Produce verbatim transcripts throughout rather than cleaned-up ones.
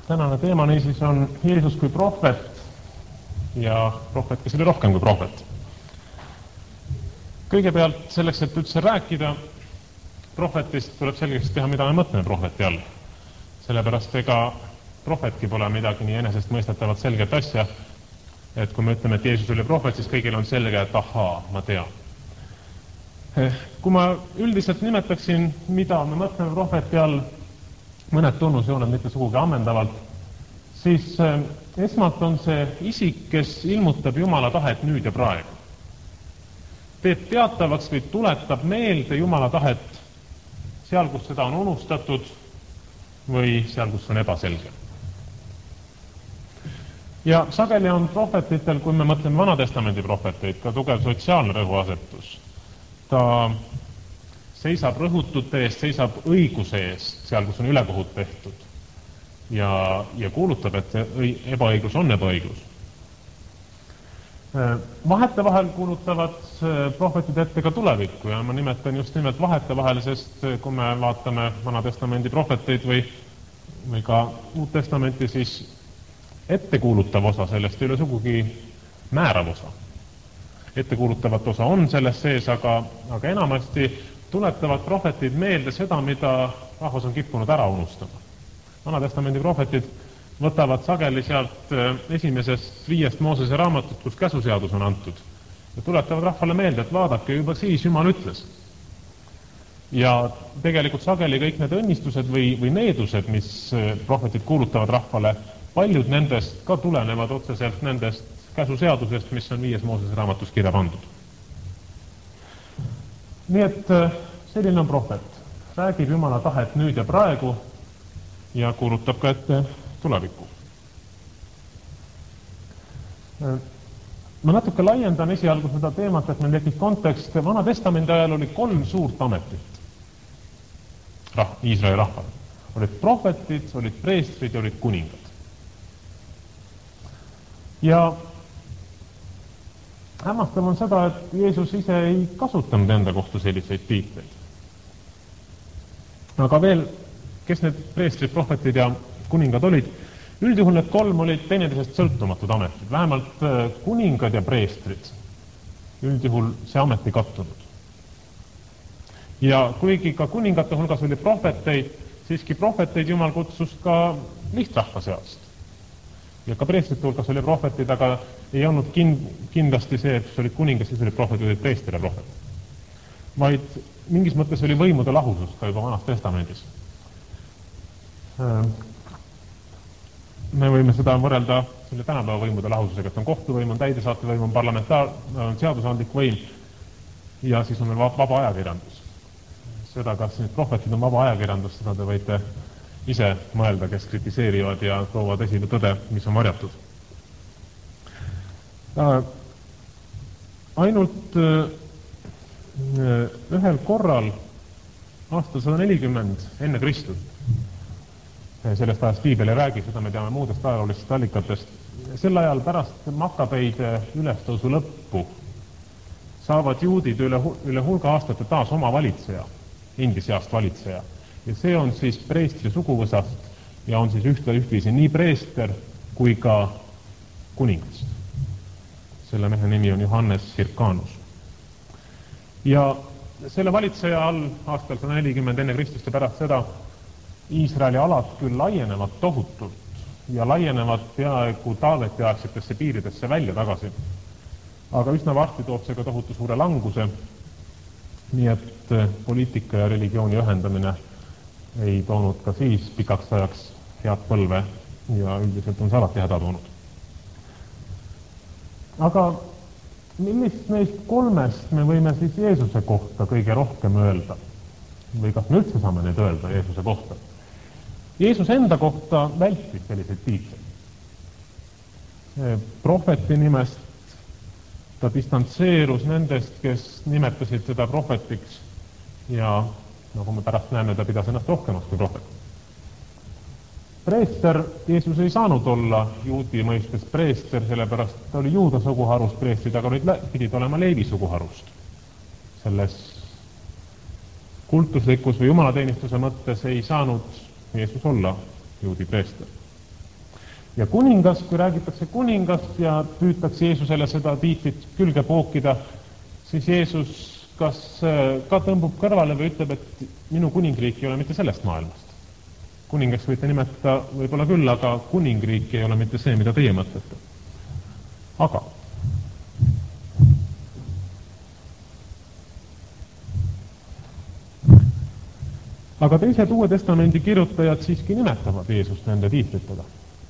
tänane teema niisiis on Jeesus kui prohvet ja prohvet, kes oli rohkem kui prohvet. Kõigepealt selleks, et üldse rääkida prohvetist, tuleb selgeks teha, mida me mõtleme prohveti all. Sellepärast ega prohvetki pole midagi nii enesest mõistetavalt selget asja, et kui me ütleme, et Jeesus oli prohvet, siis kõigil on selge, et ahaa, ma tean. Kui ma üldiselt nimetaksin, mida me mõtleme prohveti all, mõned tunnusjooned mitte sugugi ammendavalt, siis esmalt on see isik, kes ilmutab Jumala tahet nüüd ja praegu. Teeb teatavaks või tuletab meelde Jumala tahet seal, kus seda on unustatud või seal, kus on ebaselge. Ja sageli on prohvetitel, kui me mõtleme Vanatestamendi prohveteid, ka tugev sotsiaalne rõhuasetus. Ta seisab rõhutute eest, seisab õiguse eest, seal, kus on ülekohut tehtud ja, ja kuulutab, et ebaõiglus on ebaõiglus. Vahetevahel kuulutavad prohvetid ette ka tulevikku ja ma nimetan just nimelt vahetevahel, sest kui me vaatame Vanatestamendi prohveteid või, või ka Uut Testamenti, siis ettekuulutav osa sellest ei ole sugugi määrav osa. Ettekuulutavat osa on selles sees, aga, aga enamasti tuletavad prohvetid meelde seda, mida rahvas on kippunud ära unustama. Vanatestamendi prohvetid võtavad sageli sealt esimesest viiest Moosese raamatut, kus käsuseadus on antud, ja tuletavad rahvale meelde, et vaadake, juba siis Jumal ütles. Ja tegelikult sageli kõik need õnnistused või, või needused, mis prohvetid kuulutavad rahvale, paljud nendest ka tulenevad otseselt nendest käsuseadusest, mis on viies Moosese raamatus kirja pandud. Nii et selline on prohvet. Räägib Jumala tahet nüüd ja praegu ja kuulutab ka ette tulevikku. Ma natuke laiendan esialgu seda teemat, et meil tekib kontekst. Vanatestamendi ajal oli kolm suurt ametit Rah, Iisraeli rahval. Olid prohvetid, olid preestrid ja olid kuningad. Ja hämmastav on seda, et Jeesus ise ei kasutanud enda kohta selliseid tiitleid. Aga veel, kes need preestrid, prohvetid ja kuningad olid? Üldjuhul need kolm olid teineteisest sõltumatud ametid. Vähemalt kuningad ja preestrid. Üldjuhul see amet ei kattunud. Ja kuigi ka kuningate hulgas oli prohveteid, siiski prohveteid Jumal kutsus ka lihtrahva seast. Ja ka preestrite hulgas oli prohvetid, aga ei olnud kindlasti see, et olid kuningas, siis olid prohvetid, olid preestrid ja prohvetid. Vaid mingis mõttes oli võimude lahusus ka juba Vanas Testamendis. Me võime seda võrrelda selle tänapäeva võimude lahususega, et on kohtuvõim, on täidesaatev võim, on parlamentaar, on seadusandlik võim ja siis on meil vaba ajakirjandus. Seda, kas need prohvetid on vaba ajakirjandus, seda te võite ise mõelda, kes kritiseerivad ja toovad esile tõde, mis on varjatud. Ainult ühel korral aastal sada nelikümmend enne Kristust, sellest ajast Piibel ei räägi, seda me teame muudest ajaloolistest allikatest, sel ajal pärast Makabeide ülestõusu lõppu saavad juudid üle, üle hulga aastate taas oma valitseja, endi seast valitseja. Ja see on siis preestri suguvõsast ja on siis ühte ühtviisi nii preester kui ka kuningas. Selle mehe nimi on Johannes Hirkanus. Ja selle valitseja all aastal sada nelikümmend enne Kristust ja pärast seda Iisraeli alad küll laienevad tohutult ja laienevad peaaegu Taaveti-aegsetesse piiridesse välja tagasi. Aga üsna varsti toob see ka tohutu suure languse, nii et poliitika ja religiooni ühendamine ei toonud ka siis pikaks ajaks head põlve ja üldiselt on see alati häda toonud. Aga millist neist kolmest me võime siis Jeesuse kohta kõige rohkem öelda? Või kas me üldse saame neid öelda Jeesuse kohta? Jeesus enda kohta vältis selliseid tiitleid. Prohveti nimest ta distantseerus nendest, kes nimetasid teda prohvetiks ja nagu me pärast näeme, ta pidas ennast rohkemast kui prohvet. Preester, Jeesus ei saanud olla juudi mõistes preester, sellepärast ta oli juuda suguharust preestrid, aga olid, pidid olema Leevi suguharust. Selles kultuslikus või jumalateenistuse mõttes ei saanud Jeesus olla juudi preester. Ja kuningas, kui räägitakse kuningast ja püütakse Jeesusele seda tiitlit külge pookida, siis Jeesus kas ka tõmbub kõrvale või ütleb, et minu kuningriik ei ole mitte sellest maailmast. Kuningaks võite nimetada võib-olla küll, aga kuningriik ei ole mitte see, mida teie mõtlete. Aga aga teised Uue Testamendi kirjutajad siiski nimetavad Jeesust nende tiitlitega.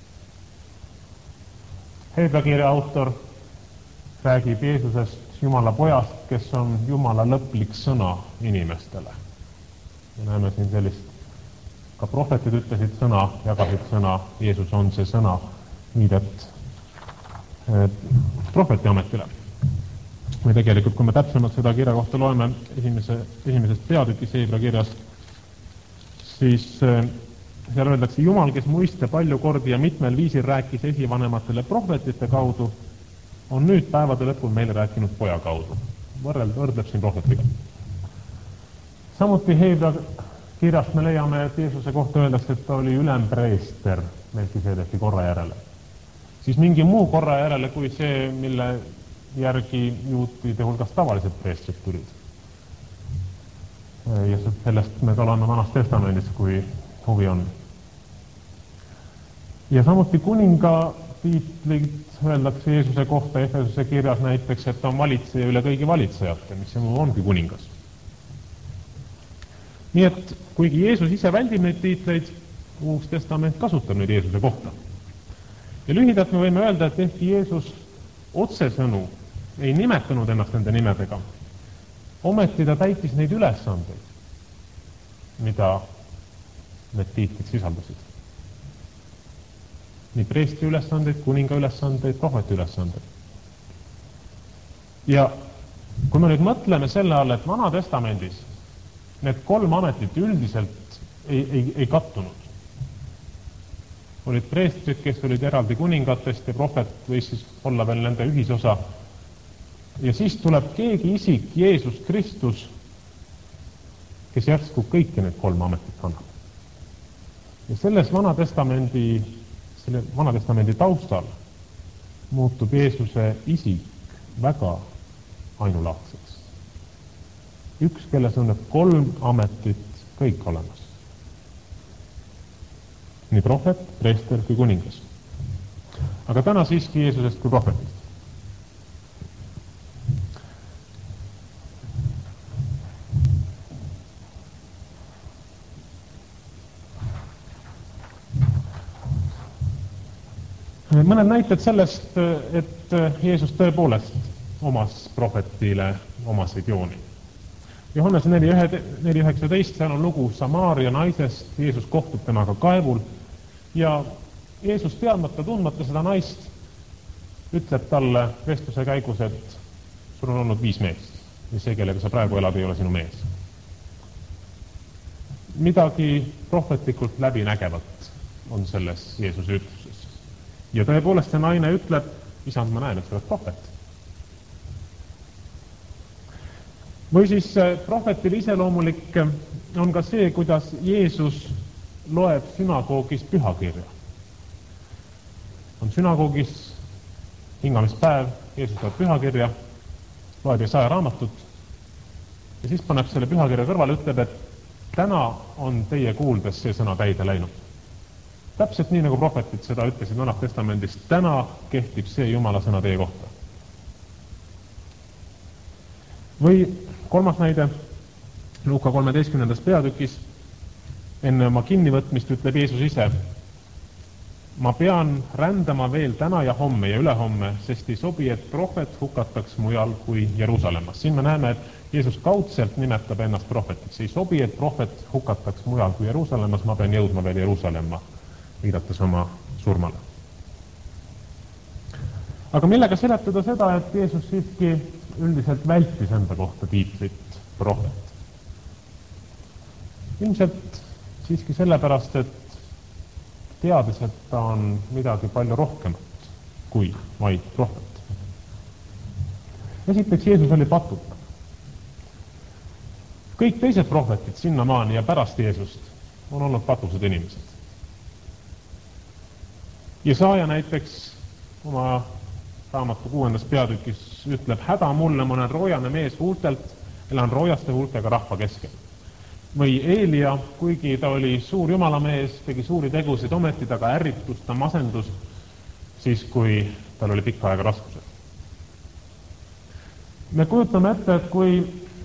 Hebra kirja autor räägib Jeesusest Jumala pojast, kes on Jumala lõplik sõna inimestele. Me näeme siin sellist, ka prohvetid ütlesid sõna, jagasid sõna, Jeesus on see sõna, viidet prohveti ametile. Või tegelikult, kui me täpsemalt seda kirja kohta loeme esimese, esimesest peatükis Hebra kirjas, siis seal öeldakse, Jumal, kes muiste palju kordi ja mitmel viisil rääkis esivanematele prohvetite kaudu, on nüüd päevade lõpul meile rääkinud poja kaudu. Võrreld, võrdleb siin prohvetiga. Samuti Hebra kirjast me leiame, et Jeesuse kohta öeldakse, et ta oli ülempreester Melkisedeki korra järele. Siis mingi muu korra järele kui see, mille järgi juutide hulgas tavaliselt preestrid tulid. Ja sellest me ka oleme Vanas Testamendis, kui huvi on. Ja samuti kuninga tiitlit öeldakse Jeesuse kohta Efesuse kirjas näiteks, et ta on valitseja üle kõigi valitsejate, mis see ongi kuningas. Nii et kuigi Jeesus ise väldib neid tiitleid, Uus Testament kasutab neid Jeesuse kohta. Ja lühidalt me võime öelda, et ehkki Jeesus otsesõnu ei nimetanud ennast nende nimedega, ometi ta täitis neid ülesandeid, mida need tiitlid sisaldasid. Nii preestri ülesandeid, kuninga ülesandeid, prohveti ülesandeid. Ja kui me nüüd mõtleme selle all, et Vana Testamendis need kolm ametit üldiselt ei, ei, ei kattunud. Olid preestrid, kes olid eraldi kuningatest ja prohvet võis siis olla veel nende ühisosa. Ja siis tuleb keegi isik, Jeesus Kristus, kes järsku kõiki need kolm ametit kannab. Ja selles Vana Testamendi, selle Vana Testamendi taustal muutub Jeesuse isik väga ainulaadseks. Üks, kelles on need kolm ametit kõik olemas. Nii prohvet, preester kui kuningas. Aga täna siiski Jeesusest kui prohvetist. Mõned näited sellest, et Jeesus tõepoolest omas prohvetile omaseid jooni. Johannese neli üheksateist, seal on lugu Samaaria naisest, Jeesus kohtub temaga kaevul ja Jeesus teadmata, tundmata seda naist, ütleb talle vestluse käigus, et sul on olnud viis meest ja see, kellega sa praegu elad, ei ole sinu mees. Midagi prohvetlikult läbinägevat on selles Jeesuse ütluses. Ja tõepoolest see naine ütleb, isand, ma näen, et sa oled prohvet. Või siis prohvetile iseloomulik on ka see, kuidas Jeesus loeb sünagoogis pühakirja. On sünagoogis hingamispäev, Jeesus loeb pühakirja, loeb Jesaja raamatut ja siis paneb selle pühakirja kõrvale, ütleb, et täna on teie kuuldes see sõna täide läinud. Täpselt nii, nagu prohvetid seda ütlesid Vanast Testamendist, täna kehtib see Jumala sõna teie kohta. Või kolmas näide, Luuka kolmeteistkümnendas peatükis, enne oma kinnivõtmist ütleb Jeesus ise, ma pean rändama veel täna ja homme ja ülehomme, sest ei sobi, et prohvet hukataks mujal kui Jeruusalemmas. Siin me näeme, et Jeesus kaudselt nimetab ennast prohvetiks. Ei sobi, et prohvet hukataks mujal kui Jeruusalemmas, ma pean jõudma veel Jeruusalemma, viidates oma surmale. Aga millega seletada seda, et Jeesus siiski üldiselt vältis enda kohta tiitlit prohvet? Ilmselt siiski sellepärast, et teades, et ta on midagi palju rohkemat kui vaid prohvet. Esiteks, Jeesus oli patuta. Kõik teised prohvetid sinnamaani ja pärast Jeesust on olnud patused inimesed. Jesaaja näiteks oma raamatu kuuendas peatükis ütleb, häda mulle, ma olen roojane mees huultelt, elan roojaste huultega rahva keskel. Või Eelia, kuigi ta oli suur jumalamees, tegi suuri tegusid, ometi taga ärritus, ta masendus, siis kui tal oli pikka aega raskused. Me kujutame ette, et kui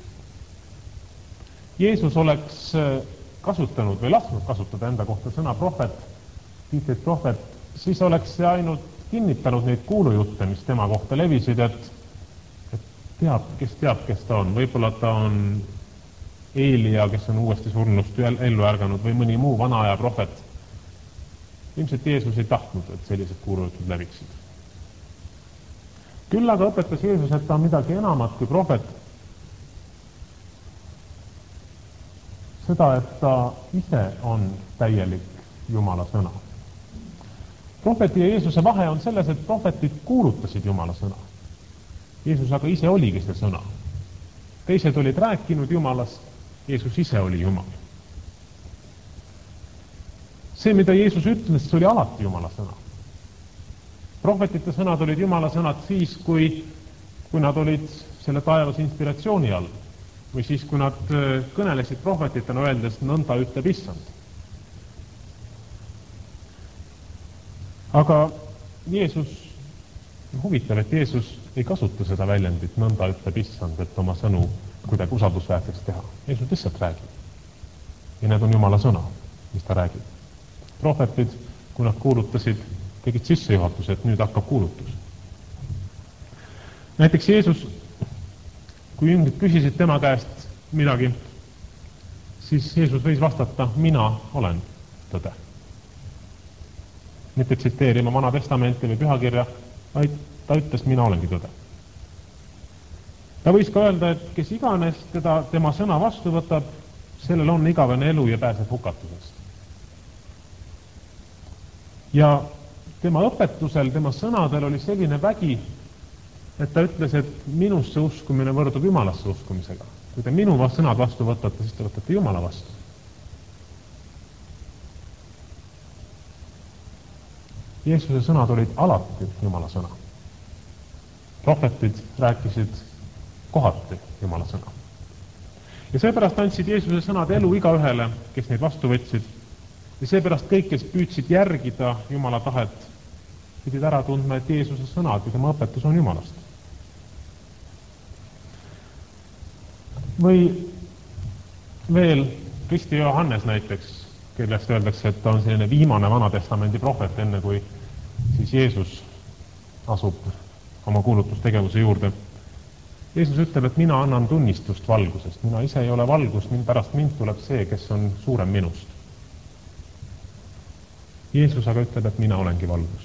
Jeesus oleks kasutanud või lasknud kasutada enda kohta sõna prohvet, tiitlit prohvet, siis oleks see ainult kinnitanud neid kuulujutte, mis tema kohta levisid, et, et teab, kes teab, kes ta on. Võib-olla ta on Eelia, kes on uuesti surnust ellu ärganud, või mõni muu vana aja prohvet. Ilmselt Jeesus ei tahtnud, et sellised kuulujutud leviksid. Küll aga õpetas Jeesus, et ta on midagi enamat kui prohvet. Seda, et ta ise on täielik Jumala sõna. Prohveti ja Jeesuse vahe on selles, et prohvetid kuulutasid Jumala sõna. Jeesus aga ise oligi see sõna. Teised olid rääkinud Jumalast, Jeesus ise oli Jumal. See, mida Jeesus ütles, see oli alati Jumala sõna. Prohvetite sõnad olid Jumala sõnad siis, kui, kui nad olid selle taevas inspiratsiooni all. Või siis, kui nad kõnelesid prohvetitena öeldes, nõnda ütleb issand. Aga Jeesus, huvitav, et Jeesus ei kasuta seda väljendit, nõnda ütleb issand, et oma sõnu kuidagi usaldusväärseks teha. Jeesus lihtsalt räägib. Ja need on Jumala sõna, mis ta räägib. Prohvetid, kui nad kuulutasid, tegid sissejuhatuse, et nüüd hakkab kuulutus. Näiteks Jeesus, kui jüngrid küsisid tema käest midagi, siis Jeesus võis vastata, mina olen tõde. Mitte tsiteerima Vana Testamenti või Pühakirja, vaid ta ütles, mina olengi tõde. Ta võis ka öelda, et kes iganes teda, tema sõna vastu võtab, sellel on igavene elu ja pääseb hukatusest. Ja tema õpetusel, tema sõnadel oli selline vägi, et ta ütles, et minusse uskumine võrdub Jumalasse uskumisega. Kui te minu sõnad vastu võtate, siis te võtate Jumala vastu. Jeesuse sõnad olid alati Jumala sõna. Prohvetid rääkisid kohati Jumala sõna. Ja seepärast andsid Jeesuse sõnad elu igaühele, kes neid vastu võtsid. Ja seepärast kõik, kes püüdsid järgida Jumala tahet, pidid ära tundma, et Jeesuse sõnad ja tema õpetus on Jumalast. Või veel Kristi Johannes näiteks, kellest öeldakse, et ta on selline viimane Vanatestamendi prohvet, enne kui siis Jeesus asub oma kuulutustegevuse juurde. Jeesus ütleb, et mina annan tunnistust valgusest, mina ise ei ole valgus, mind pärast mind tuleb see, kes on suurem minust. Jeesus aga ütleb, et mina olengi valgus.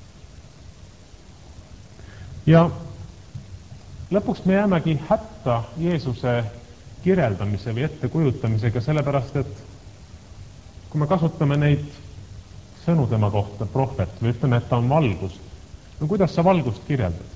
Ja lõpuks me jäämegi hätta Jeesuse kirjeldamise või ettekujutamisega, sellepärast, et kui me kasutame neid sõnu tema kohta, prohvet, või ütleme, et ta on valgus, no kuidas sa valgust kirjeldad?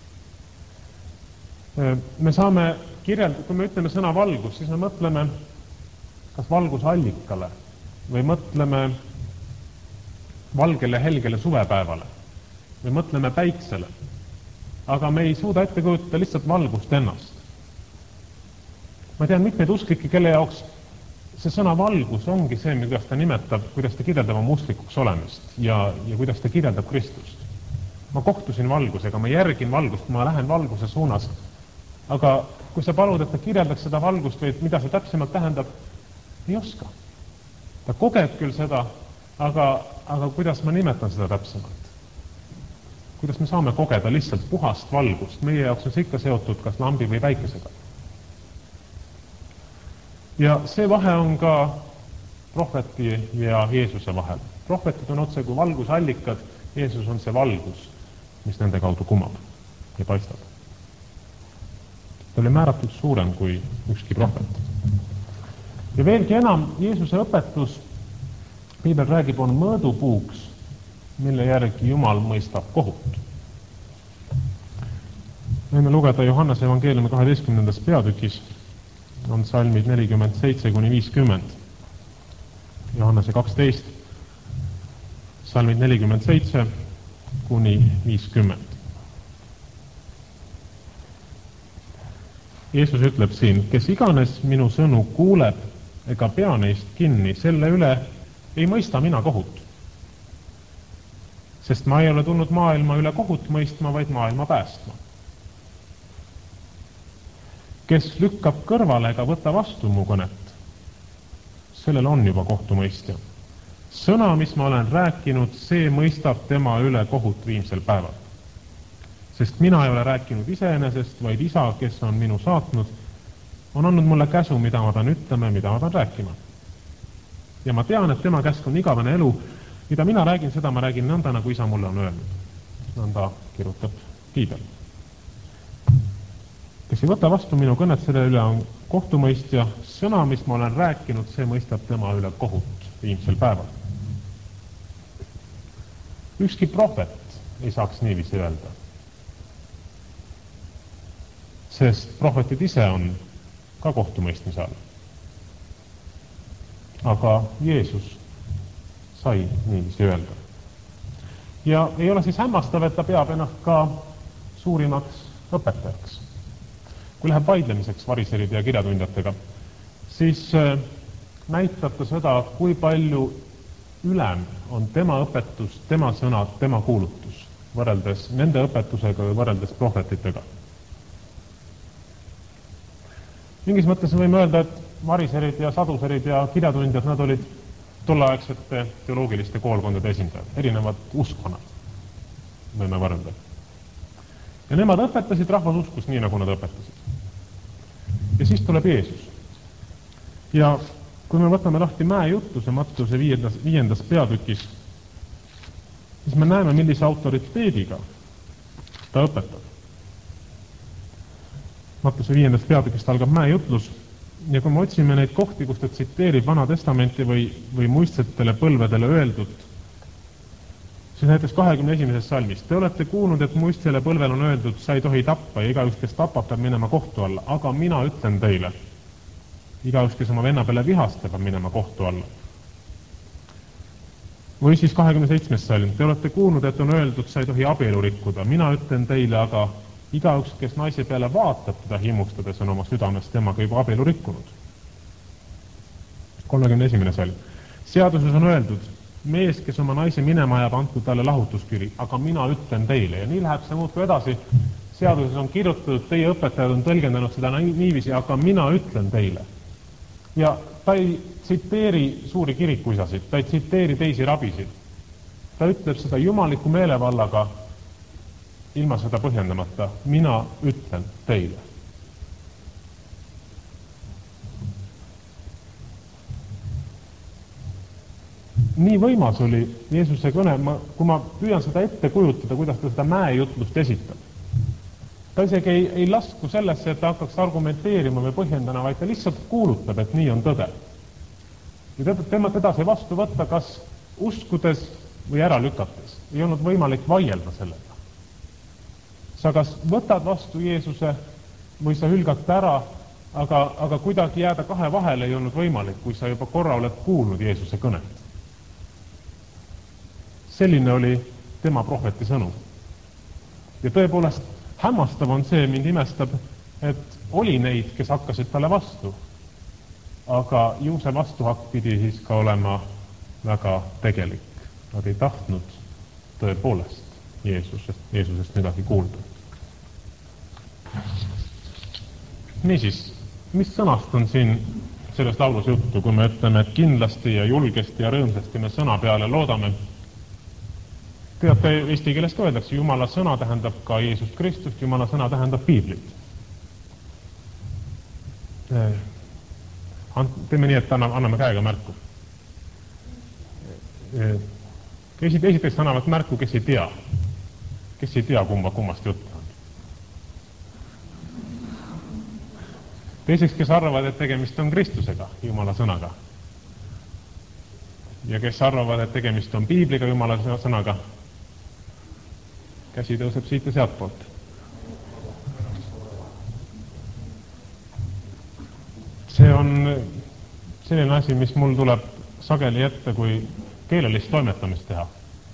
Me saame kirjeldada, kui me ütleme sõna valgus, siis me mõtleme kas valgusallikale või mõtleme valgele helgele suvepäevale või mõtleme päiksele. Aga me ei suuda ette kujutada lihtsalt valgust ennast. Ma tean mitmeid usklikke, kelle jaoks see sõna valgus ongi see, kuidas ta nimetab, kuidas ta kirjeldab oma usklikuks olemist ja, ja kuidas ta kirjeldab Kristust. Ma kohtusin valgusega, ma järgin valgust, ma lähen valguse suunas. Aga kui sa palud, et ta kirjeldaks seda valgust või mida see täpsemalt tähendab, ei oska. Ta kogeb küll seda, aga, aga kuidas ma nimetan seda täpsemalt? Kuidas me saame kogeda lihtsalt puhast valgust? Meie jaoks on see ikka seotud kas lambi või päikesega. Ja see vahe on ka prohveti ja Jeesuse vahel. Prohvetid on otse kui valgusallikad, Jeesus on see valgus, mis nende kaudu kumab ja paistab. Ta oli määratult suurem kui ükski prohvet. Ja veelgi enam, Jeesuse õpetus, Piibel räägib, on mõõdupuuks, mille järgi Jumal mõistab kohut. Võime lugeda Johannese evangeeliumi kaheteistkümnendas peatükis, on salmid nelikümmend seitse kuni viiskümmend. Johannese kaksteist. salmid nelikümmend seitse kuni viiskümmend. Jeesus ütleb siin, kes iganes minu sõnu kuuleb ega pea neist kinni, selle üle ei mõista mina kohut. Sest ma ei ole tulnud maailma üle kohut mõistma, vaid maailma päästma. Kes lükkab kõrvale ega võta vastu mu kõnet, sellel on juba kohtumõistja. Sõna, mis ma olen rääkinud, see mõistab tema üle kohut viimsel päeval. Sest mina ei ole rääkinud iseenesest, vaid isa, kes on minu saatnud, on andnud mulle käsu, mida ma pean ütlema ja mida ma pean rääkima. Ja ma tean, et tema käsk on igavene elu, mida mina räägin, seda ma räägin nõnda, nagu isa mulle on öelnud. Nõnda kirjutab Piibel. Kes ei võta vastu minu kõnet, selle üle on kohtumõistja. Sõna, mis ma olen rääkinud, see mõistab tema üle kohut viimsel päeval. Ükski prohvet ei saaks niiviisi öelda. Sest prohvetid ise on ka kohtumõistmise all. Aga Jeesus sai niiviisi öelda. Ja ei ole siis hämmastav, et ta peab ennast ka suurimaks õpetajaks. Kui läheb vaidlemiseks variseride ja kirjatundjatega, siis näitab ta seda, kui palju ülem on tema õpetus, tema sõnad, tema kuulutus võrreldes nende õpetusega või võrreldes prohvetitega. Mingis mõttes võime öelda, et variserid ja saduserid ja kirjatundjad, nad olid tolleaegsete teoloogiliste koolkondade esindajad, erinevad uskkonnad, võime võrrelda. Ja nemad õpetasid, rahvas uskus nii, nagu nad õpetasid. Ja siis tuleb Jeesus. Ja kui me võtame lahti Mäejutluse Mattuse viiendas, viiendas peatükis, siis me näeme, millise autoriteediga ta õpetab. Mattuse viiendas peatükist algab Mäejutlus ja kui me otsime neid kohti, kus ta tsiteerib Vana Testamenti või, või muistsetele põlvedele öeldud, siis näiteks kahekümne esimeses salmis. Te olete kuulnud, et muistsele põlvel on öeldud, sa ei tohi tappa ja igaüks, kes tapab, peab minema kohtu alla. Aga mina ütlen teile, igaüks, kes oma venna peale vihastab, peab minema kohtu alla. Või siis kahekümne seitsmes salm. Te olete kuulnud, et on öeldud, sa ei tohi abielu rikkuda. Mina ütlen teile, aga igaüks, kes naise peale vaatab, teda himustades on oma südames temaga juba abielu rikkunud. kolmekümne esimene salm. Seaduses on öeldud, mees, kes oma naise minema ajab, andku talle lahutuskiri, aga mina ütlen teile. Ja nii läheb see muutku edasi. Seaduses on kirjutatud, teie õpetajad on tõlgendanud seda niiviisi, aga mina ütlen teile. Ja ta ei tsiteeri suuri kirikuisasid, ta ei tsiteeri teisi rabisid. Ta ütleb seda jumaliku meelevallaga, ilma seda põhjendamata, mina ütlen teile. Nii võimas oli Jeesuse kõne, ma, kui ma püüan seda ette kujutada, kuidas ta seda Mäejutlust esitab. Ta isegi ei, ei lasku sellesse, et ta hakkaks argumenteerima või põhjendana, vaid ta lihtsalt kuulutab, et nii on tõde. Ja teda, tema teda sai vastu võtta, kas uskudes või ära lükates. Ei olnud võimalik vaielda sellega. Sa kas võtad vastu Jeesuse või sa hülgad ära, aga, aga kuidagi jääda kahe vahele ei olnud võimalik, kui sa juba korra oled kuulnud Jeesuse kõnet. Selline oli tema prohveti sõnum. Ja tõepoolest hämmastav on see, mind imestab, et oli neid, kes hakkasid talle vastu. Aga ju see vastuhakk pidi siis ka olema väga tegelik. Nad ei tahtnud tõepoolest Jeesusest, Jeesusest midagi kuulda. Niisiis, mis sõnast on siin selles laulus juttu, kui me ütleme, et kindlasti ja julgesti ja rõõmsasti me sõna peale loodame? Teate, eesti keeles ka öeldakse, Jumala sõna tähendab ka Jeesus Kristust, Jumala sõna tähendab Piiblit. Teeme nii, et anname käega märku. Esiteks annavad märku, kes ei tea. Kes ei tea, kumba kummast juttu on. Teiseks, kes arvavad, et tegemist on Kristusega, Jumala sõnaga. Ja kes arvavad, et tegemist on Piibliga, Jumala sõnaga. Käsi tõuseb siit ja sealt poolt. See on selline asi, mis mul tuleb sageli ette, kui keelelist toimetamist teha.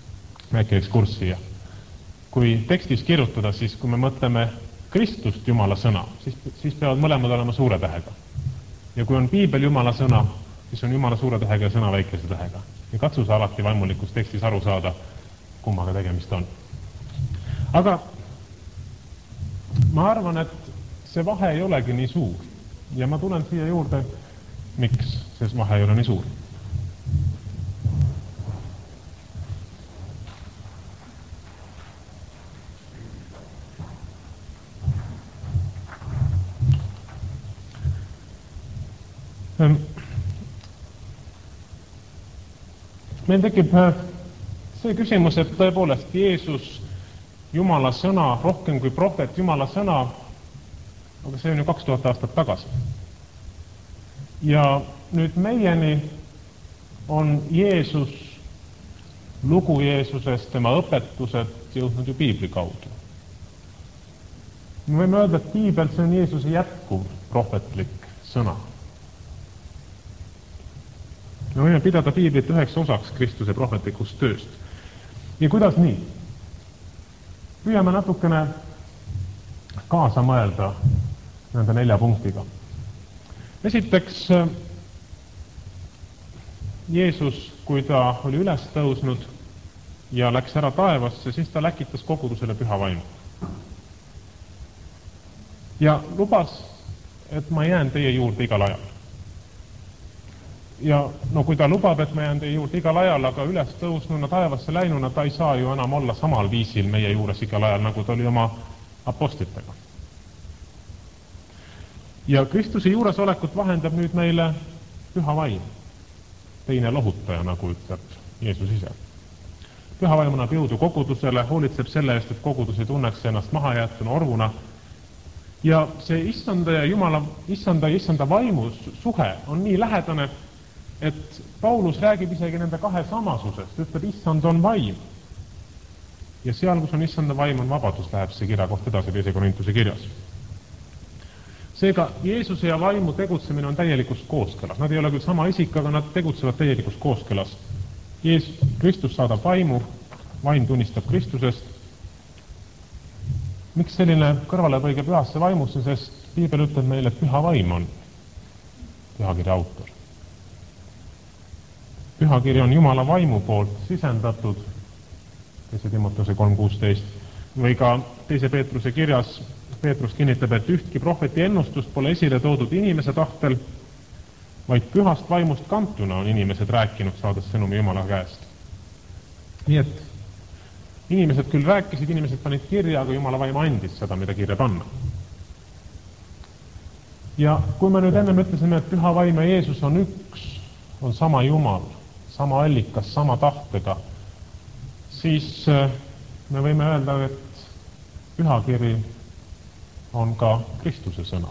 väike ekskurss siia. Kui tekstis kirjutada, siis kui me mõtleme Kristust Jumala sõna, siis, siis peavad mõlemad olema suure tähega. Ja kui on piibel Jumala sõna, siis on Jumala suure tähega ja sõna väikese tähega. Ja katsu sa alati vaimulikus tekstis aru saada, kummaga tegemist on. Aga ma arvan, et see vahe ei olegi nii suur. Ja ma tulen siia juurde, miks see vahe ei ole nii suur. Meil tekib see küsimus, et tõepoolest Jeesus, Jumala sõna, rohkem kui prohvet, Jumala sõna, aga see on ju kaks tuhat aastat tagasi. Ja nüüd meieni on Jeesus, lugu Jeesusest, tema õpetused jõudnud ju piibli kaudu. Me võime öelda, et piibel see on Jeesuse jätkuv prohvetlik sõna. Me võime pidada piiblit üheks osaks Kristuse prohvetlikust tööst. Ja kuidas nii? Püüame natukene kaasa mõelda nende nelja punktiga. Esiteks, Jeesus, kui ta oli üles tõusnud ja läks ära taevasse, siis ta läkitas kogudusele püha vaimu. Ja lubas, et ma jään teie juurde igal ajal. Ja no kui ta lubab, et ma jään teie juurde igal ajal, aga üles tõusnuna, taevasse läinuna, ta ei saa ju enam olla samal viisil meie juures igal ajal, nagu ta oli oma apostlitega. Ja Kristuse juuresolekut vahendab nüüd meile püha vaim, teine lohutaja, nagu ütleb Jeesus ise. Püha vaim annab jõudu kogudusele, hoolitseb selle eest, et kogudus ei tunneks ennast mahajäetuna orvuna. Ja see issanda ja Jumala, issanda ja issanda vaimu suhe on nii lähedane, et Paulus räägib isegi nende kahe samasusest, ütleb, issand on vaim. Ja seal, kus on issanda vaim, on vabadus, läheb see kirja koht edasi teise Korintuse kirjas. Seega, Jeesuse ja vaimu tegutsemine on täielikus kooskõlas. Nad ei ole küll sama isik, aga nad tegutsevad täielikus kooskõlas. Jeesus, Kristus saadab vaimu, vaim tunnistab Kristusest. Miks selline kõrvalepõige pühasse vaimusse, sest piibel ütleb meile, et püha vaim on pühakirja autor. Pühakiri on Jumala vaimu poolt sisendatud, teise Timotuse kolm kuusteist, või ka teise Peetruse kirjas Peetrus kinnitab, et ühtki prohveti ennustust pole esile toodud inimese tahtel, vaid pühast vaimust kantuna on inimesed rääkinud, saades sõnumi Jumala käest. Nii et inimesed küll rääkisid, inimesed panid kirja, aga Jumala vaim andis seda, mida kirja panna. Ja kui me nüüd enne ütlesime, et püha vaim ja Jeesus on üks, on sama Jumal, sama allikas, sama tahtega, siis me võime öelda, et pühakiri on ka Kristuse sõna.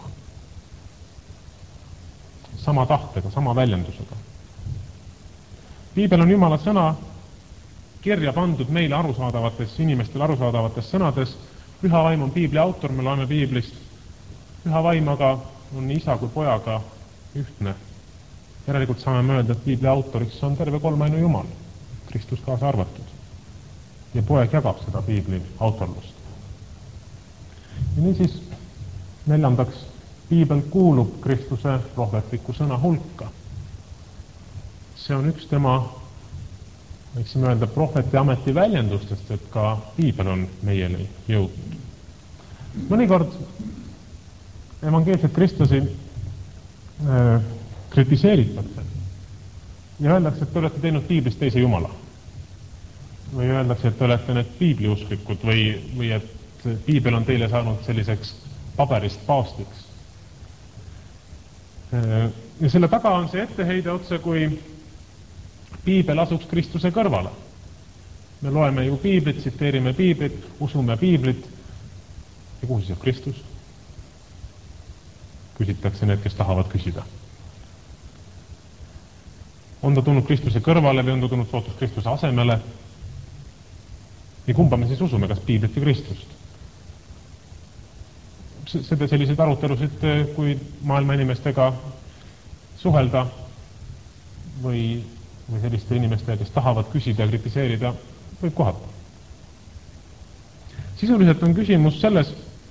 Sama tahtega, sama väljendusega. Piibel on Jumala sõna kirja pandud meile arusaadavates, inimestele arusaadavates sõnades. Püha vaim on piibli autor, me loeme piiblist. Püha vaim aga on nii isa kui pojaga ühtne. Järelikult saame möelda, et piibli autoriks on terve kolmainu Jumal, Kristus kaasa arvatud. Ja poeg jagab seda piibli autorlust. Ja niisiis, neljandaks, piibel kuulub Kristuse prohvetliku sõna hulka. See on üks tema, võiksime öelda, prohveti ameti väljendustest, et ka piibel on meieni jõudnud. Mõnikord evangeelset Kristusi äh, kritiseeritakse ja öeldakse, et te olete teinud piiblist teise Jumala. Või öeldakse, et te olete need piibliusklikud või, või et piibel on teile saanud selliseks paberist paastiks. Ja selle taga on see etteheide otse, kui piibel asuks Kristuse kõrvale. Me loeme ju piiblit, tsiteerime piiblit, usume piiblit. Ja kuhu siis on Kristus? Küsitakse need, kes tahavad küsida. On ta tulnud Kristuse kõrvale või on ta tulnud sootus Kristuse asemele? Ja kumba me siis usume, kas piiblit või Kristust? Seda selliseid arutelusid, kui maailma inimestega suhelda või, või selliste inimestega, kes tahavad küsida ja kritiseerida, võib kohata. Sisuliselt on küsimus selles,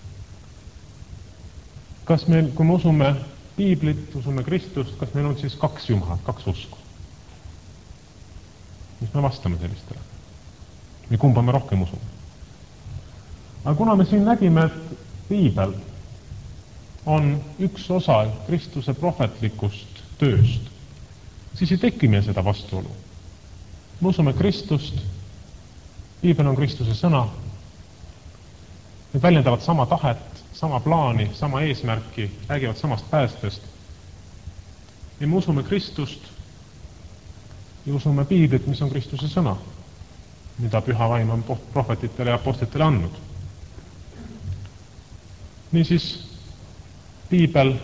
kas meil, kui me usume piiblit, usume Kristust, kas meil on siis kaks jumalat, kaks usku. Mis me vastame sellistele? Või kumba me rohkem usume? Aga kuna me siin nägime, et piibel on üks osa Kristuse prohvetlikust tööst, siis ei teki meil seda vastuolu. Me usume Kristust, piibel on Kristuse sõna, need väljendavad sama tahet, sama plaani, sama eesmärki, räägivad samast päästest. Ja me usume Kristust ja usume piiblit, mis on Kristuse sõna, mida püha vaim on prohvetitele ja apostlitele andnud. Niisiis, piibel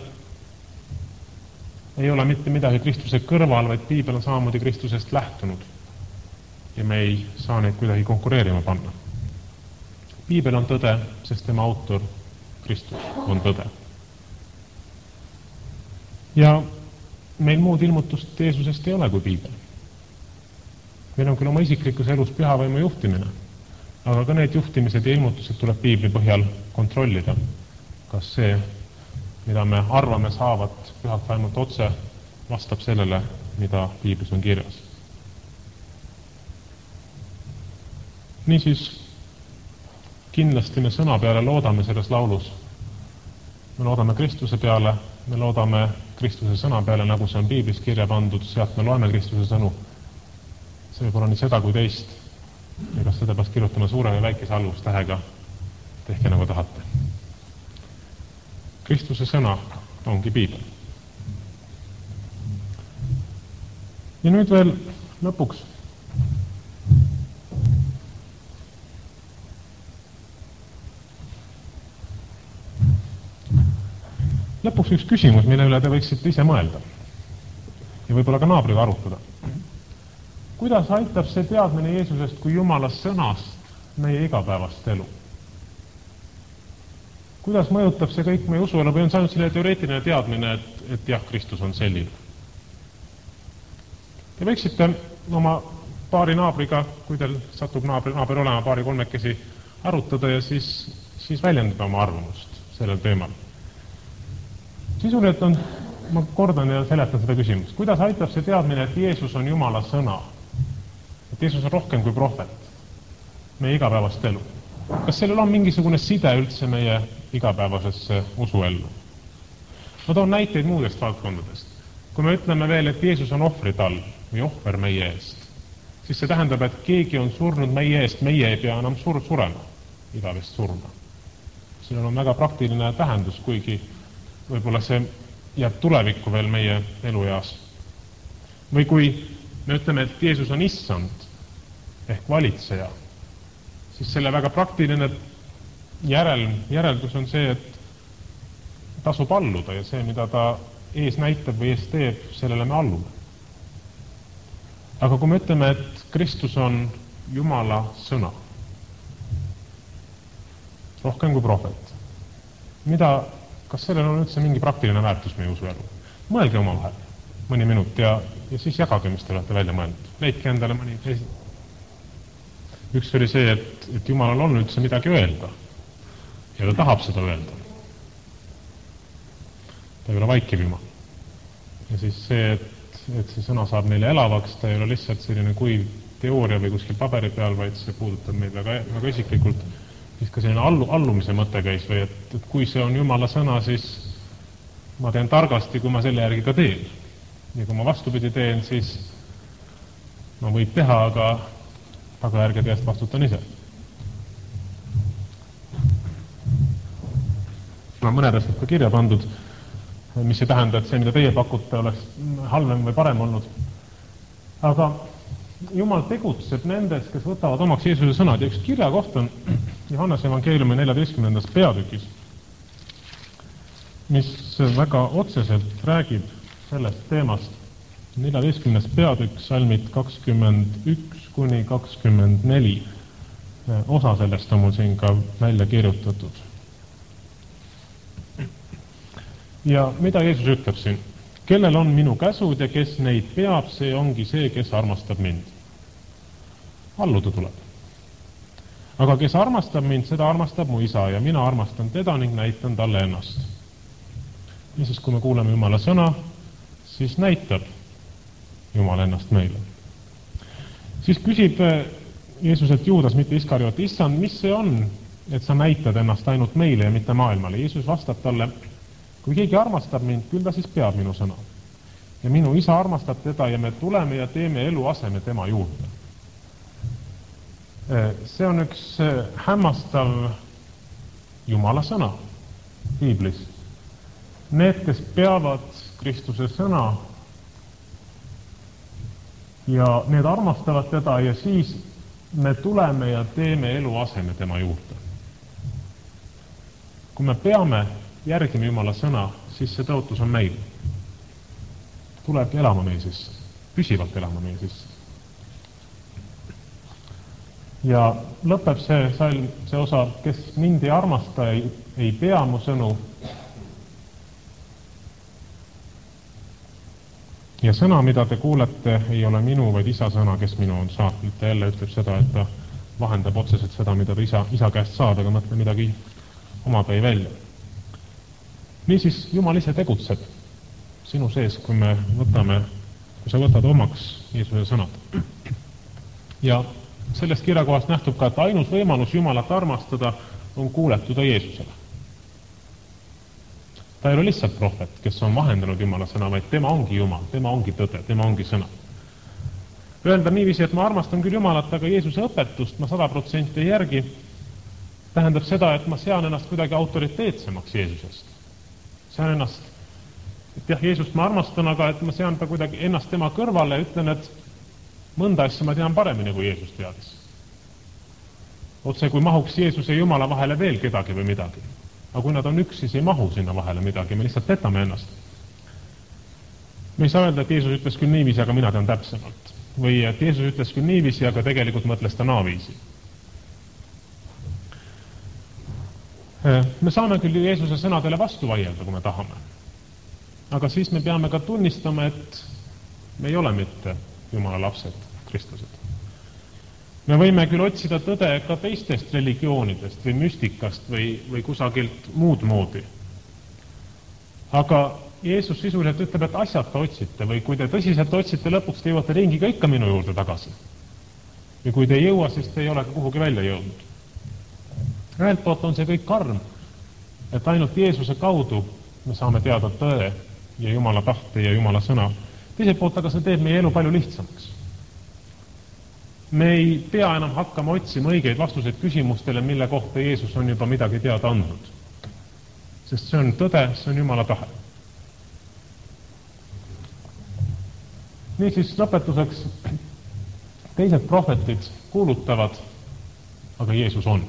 ei ole mitte midagi Kristuse kõrval, vaid piibel on samamoodi Kristusest lähtunud ja me ei saa neid kuidagi konkureerima panna. Piibel on tõde, sest tema autor Kristus on tõde. Ja meil muud ilmutust Jeesusest ei ole kui piibel. Meil on küll oma isiklikus elus pühavaimu juhtimine, aga ka need juhtimised ja ilmutused tuleb piibli põhjal kontrollida. Kas see, mida me arvame saavat pühalt vaimult otse, vastab sellele, mida piiblis on kirjas. Niisiis, kindlasti me sõna peale loodame selles laulus. Me loodame Kristuse peale, me loodame Kristuse sõna peale, nagu see on piiblis kirja pandud, sealt me loeme Kristuse sõnu. See võib olla nii seda kui teist. Ja kas seda peaks kirjutama suure või väikese algustähega, tehke nagu tahate. Kristuse sõna ongi piibel. Ja nüüd veel lõpuks. Lõpuks üks küsimus, mille üle te võiksite ise mõelda ja võib-olla ka naabriga arutada. Kuidas aitab see teadmine Jeesusest kui Jumala sõnast meie igapäevast elu? Kuidas mõjutab see kõik meie usuelu või on saanud selle teoreetiline teadmine, et, et jah, Kristus on selline? Te võiksite oma paari naabriga, kui teil satub naabri, naabri olema paari kolmekesi, arutada ja siis, siis väljendada oma arvamust sellel teemal. Sisuliselt on, ma kordan ja seletan seda küsimust. Kuidas aitab see teadmine, et Jeesus on Jumala sõna? Et Jeesus on rohkem kui prohvet meie igapäevast elu? Kas sellel on mingisugune side üldse meie igapäevasesse usuellu? Ma toon näiteid muudest valdkondadest. Kui me ütleme veel, et Jeesus on ohvritall või ohver meie eest, siis see tähendab, et keegi on surnud meie eest, meie ei pea enam sur surema, igavest surma. Sellel on väga praktiline tähendus, kuigi võib-olla see jääb tulevikku veel meie elueas. Või kui me ütleme, et Jeesus on issand ehk valitseja, siis selle väga praktiline järel, järeldus on see, et tasub alluda ja see, mida ta ees näitab või ees teeb, sellele me allume. Aga kui me ütleme, et Kristus on Jumala sõna, rohkem kui prohvet, mida kas sellel on üldse mingi praktiline väärtus meie usuelu? Mõelge oma vahel mõni minut ja, ja siis jagage, mis te olete välja mõelnud. Leidke endale mõni esi. Üks oli see, et, et Jumalal on üldse midagi öelda ja ta tahab seda öelda. Ta ei ole vaikiv Jumal. Ja siis see, et, et see sõna saab meile elavaks, ta ei ole lihtsalt selline kuiv teooria või kuskil paberi peal, vaid see puudutab meid väga, väga isiklikult. Siis ka selline allu, allumise mõte käis või et, et kui see on Jumala sõna, siis ma teen targasti, kui ma selle järgi ka teen. Ja kui ma vastupidi teen, siis ma võid teha, aga tagajärgede eest vastutan ise. Ma mõned asjad ka kirja pandud, mis ei tähenda, et see, mida teie pakute, oleks halvem või parem olnud. Aga Jumal tegutseb nendes, kes võtavad omaks Jeesuse sõnad ja üks kirja koht on Johannese evangeeliumi neljateistkümnendas peatükis, mis väga otseselt räägib sellest teemast. neljateistkümnes peatükk, salmid kakskümmend üks kuni kakskümmend neli. Osa sellest on mul siin ka välja kirjutatud. Ja mida Jeesus ütleb siin? Kellel on minu käsud ja kes neid peab, see ongi see, kes armastab mind. Alluda tuleb. Aga kes armastab mind, seda armastab mu isa ja mina armastan teda ning näitan talle ennast. Ja siis, kui me kuuleme Jumala sõna, siis näitab Jumal ennast meile. Siis küsib Jeesuselt Juudas, mitte Iskariot, issand, mis see on, et sa näitad ennast ainult meile ja mitte maailmale? Jeesus vastab talle, kui keegi armastab mind, küll ta siis peab minu sõna. Ja minu isa armastab teda ja me tuleme ja teeme elu aseme tema juurde. See on üks hämmastav Jumala sõna Piiblis. Need, kes peavad Kristuse sõna ja need armastavad teda ja siis me tuleme ja teeme elu aseme tema juurde. Kui me peame järgima Jumala sõna, siis see tõotus on meil. Tuleb elama meie sisse, püsivalt elama meie sisse. Ja lõpeb see salm, see osa, kes mind ei armasta, ei, ei pea mu sõnu. Ja sõna, mida te kuulete, ei ole minu, vaid isa sõna, kes minu on saatnud. Ta jälle ütleb seda, et ta vahendab otseselt seda, mida ta isa, isa käest saab, aga mõtle midagi omapäi välja. Niisiis, Jumal ise tegutseb sinu sees, kui me võtame, kui sa võtad omaks Jeesuse sõnad. Ja sellest kirjakohast nähtub ka, et ainus võimalus Jumalat armastada on kuuletuda Jeesusele. Ta ei ole lihtsalt prohvet, kes on vahendanud Jumala sõna, vaid tema ongi Jumal, tema ongi tõde, tema ongi sõna. Öelda niiviisi, et ma armastan küll Jumalat, aga Jeesuse õpetust ma sada protsenti järgi, tähendab seda, et ma sean ennast kuidagi autoriteetsemaks Jeesusest. Sean ennast, et jah, Jeesust ma armastan, aga et ma sean ta kuidagi ennast tema kõrvale ja ütlen, et mõnda asja ma tean paremini, kui Jeesus teadis. Otse kui mahuks Jeesuse ja Jumala vahele veel kedagi või midagi. Aga kui nad on üks, siis ei mahu sinna vahele midagi, me lihtsalt petame ennast. Me ei saa öelda, et Jeesus ütles küll niiviisi, aga mina tean täpsemalt. Või et Jeesus ütles küll niiviisi, aga tegelikult mõtles ta naaviisi. Me saame küll Jeesuse sõnadele vastu vaielda, kui me tahame. Aga siis me peame ka tunnistama, et me ei ole mitte Jumala lapsed, kristlased. Me võime küll otsida tõde ka teistest religioonidest või müstikast või, või kusagilt muud moodi. Aga Jeesus sisuliselt ütleb, et asjata otsite või kui te tõsiselt otsite, lõpuks te jõuate ringiga ikka minu juurde tagasi. Ja kui te ei jõua, siis te ei ole ka kuhugi välja jõudnud. Ühelt poolt on see kõik karm, et ainult Jeesuse kaudu me saame teada tõe ja Jumala tahte ja Jumala sõna. Teiselt poolt aga see teeb meie elu palju lihtsamaks. Me ei pea enam hakkama otsima õigeid vastuseid küsimustele, mille kohta Jeesus on juba midagi teada andnud. Sest see on tõde, see on Jumala tahe. Niisiis lõpetuseks teised prohvetid kuulutavad, aga Jeesus on.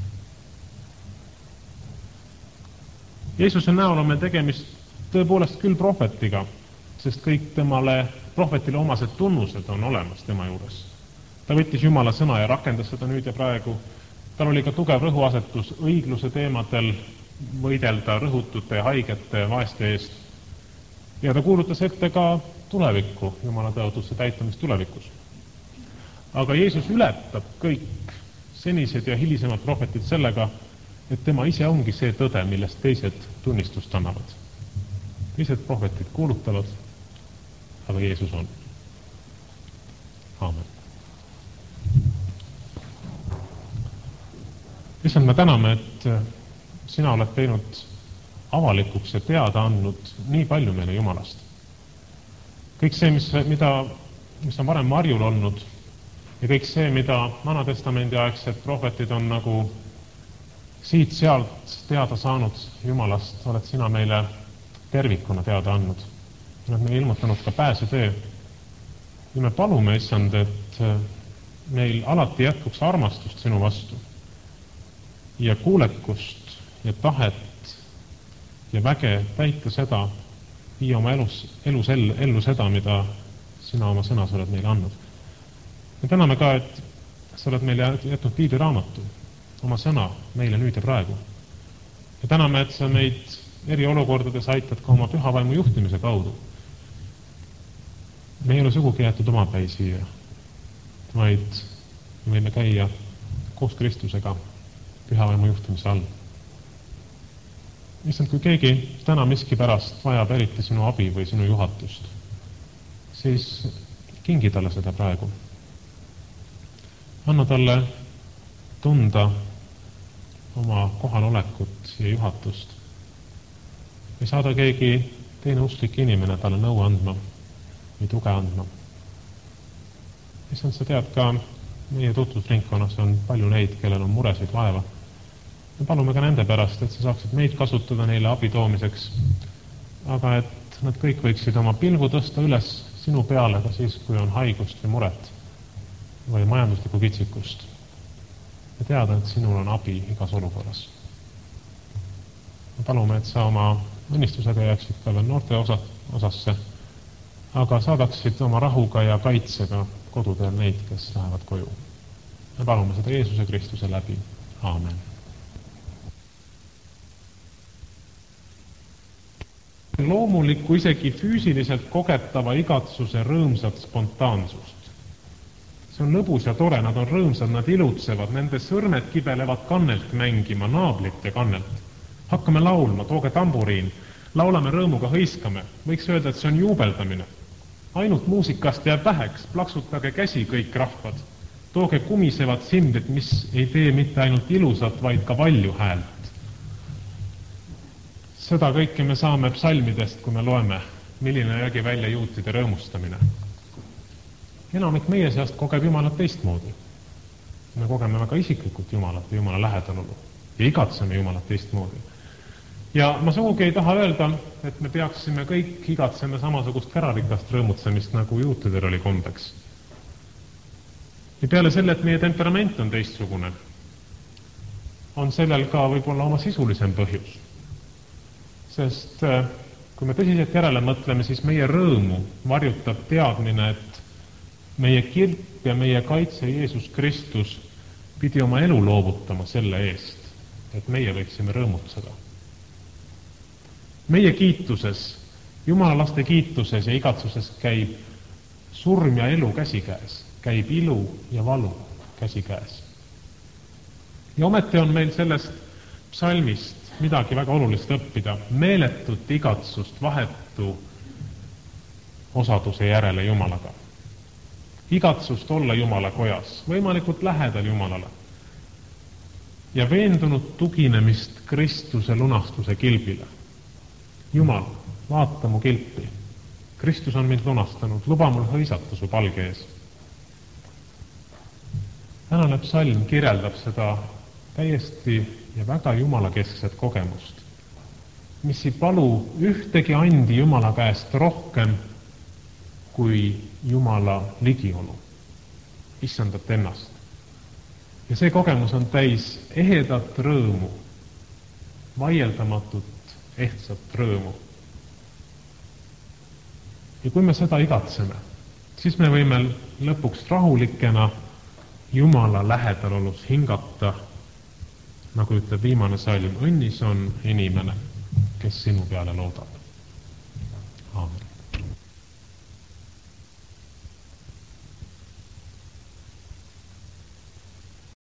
Jeesuse näol on meil tegemist tõepoolest küll prohvetiga, sest kõik temale prohvetile omased tunnused on olemas tema juures. Ta võttis Jumala sõna ja rakendas seda nüüd ja praegu. Tal oli ka tugev rõhuasetus õigluse teemadel võidelda rõhutute, haigete, vaeste eest. Ja ta kuulutas ette ka tulevikku, Jumala tõotuste täitumist tulevikus. Aga Jeesus ületab kõik senised ja hilisemad prohvetid sellega, et tema ise ongi see tõde, millest teised tunnistust annavad. Teised prohvetid kuulutavad, aga Jeesus on. Aamen. Issand, me täname, et sina oled teinud avalikuks ja teada andnud nii palju meile Jumalast. Kõik see, mis, mida, mis on varem varjul olnud ja kõik see, mida Vanatestamendi aegsed prohvetid on nagu siit-sealt teada saanud Jumalast, oled sina meile tervikuna teada andnud. Oled meile ilmutanud ka pääsetee. Ja me palume, Issand, et meil alati jätkuks armastust sinu vastu ja kuulekust ja tahet ja väge täita seda, viia oma elus, elus ellu seda, mida sina oma sõnas oled meile andnud. Me täname ka, et sa oled meile jätnud piibliraamatu, oma sõna meile nüüd ja praegu. Ja täname, et sa meid eri olukordades aitad ka oma pühavaimu juhtimise kaudu. Me ei ole sugugi jäetud omapäi siia, vaid me võime käia koos Kristusega pühavaimu juhtimise all. Issand, kui keegi täna miskipärast vajab eriti sinu abi või sinu juhatust, siis kingi talle seda praegu. Anna talle tunda oma kohalolekut ja juhatust. Või saada keegi teine usklik inimene talle nõu andma või tuge andma. Issand, sa tead ka, meie tutvusringkonnas on palju neid, kellel on muresid vaeva. Me palume ka nende pärast, et sa saaksid meid kasutada neile abi toomiseks, aga et nad kõik võiksid oma pilgu tõsta üles sinu peale ka siis, kui on haigust või muret või majanduslikku kitsikust. Ja teada, et sinul on abi igas olukorras. Me palume, et sa oma õnnistusega jääksid ka veel noorte osa, osasse, aga saadaksid oma rahuga ja kaitsega koduteel neid, kes lähevad koju. Me palume seda Jeesuse Kristuse läbi. Aamen. Loomulikku isegi füüsiliselt kogetava igatsuse rõõmsat spontaansust. See on lõbus ja tore, nad on rõõmsad, nad ilutsevad, nende sõrmed kibelevad kannelt mängima, naablit ja kannelt. Hakkame laulma, tooge tamburiin, laulame rõõmuga, hõiskame. Võiks öelda, et see on juubeldamine. Ainult muusikast jääb väheks, plaksutage käsi kõik rahvad. Tooge kumisevad simbid, mis ei tee mitte ainult ilusat, vaid ka valju häält. Seda kõike me saame psalmidest, kui me loeme, milline nägi välja juutide rõõmustamine. Enamik meie seast kogeb Jumalat teistmoodi. Me kogeme väga isiklikult Jumalat ja Jumala lähedalolu ja igatseme Jumalat teistmoodi. Ja ma sugugi ei taha öelda, et me peaksime kõik igatseme samasugust kärarikast rõõmutsemist, nagu juutidel oli kombeks. Ja peale selle, et meie temperament on teistsugune, on sellel ka võib-olla oma sisulisem põhjus. Sest kui me tõsiselt järele mõtleme, siis meie rõõmu varjutab teadmine, et meie kirk ja meie kaitse Jeesus Kristus pidi oma elu loovutama selle eest, et meie võiksime rõõmutseda. Meie kiituses, Jumala laste kiituses ja igatsuses käib surm ja elu käsikäes, käib ilu ja valu käsikäes. Ja ometi on meil sellest psalmist midagi väga olulist õppida, meeletut igatsust vahetu osaduse järele Jumalaga. Igatsust olla Jumala kojas, võimalikult lähedal Jumalale ja veendunud tuginemist Kristuse lunastuse kilbile. Jumal, vaata mu kilpi. Kristus on mind lunastanud, luba mul hõisata su palge ees. Tänane psalm kirjeldab seda täiesti ja väga jumalakeskset kogemust, mis ei palu ühtegi andi Jumala käest rohkem kui Jumala ligiolu, issandat ennast. Ja see kogemus on täis ehedat rõõmu, vaieldamatut ehtsat rõõmu. Ja kui me seda igatseme, siis me võime lõpuks rahulikena Jumala lähedalolus hingata, nagu ütleb viimane salm, õnnis on inimene, kes sinu peale loodab.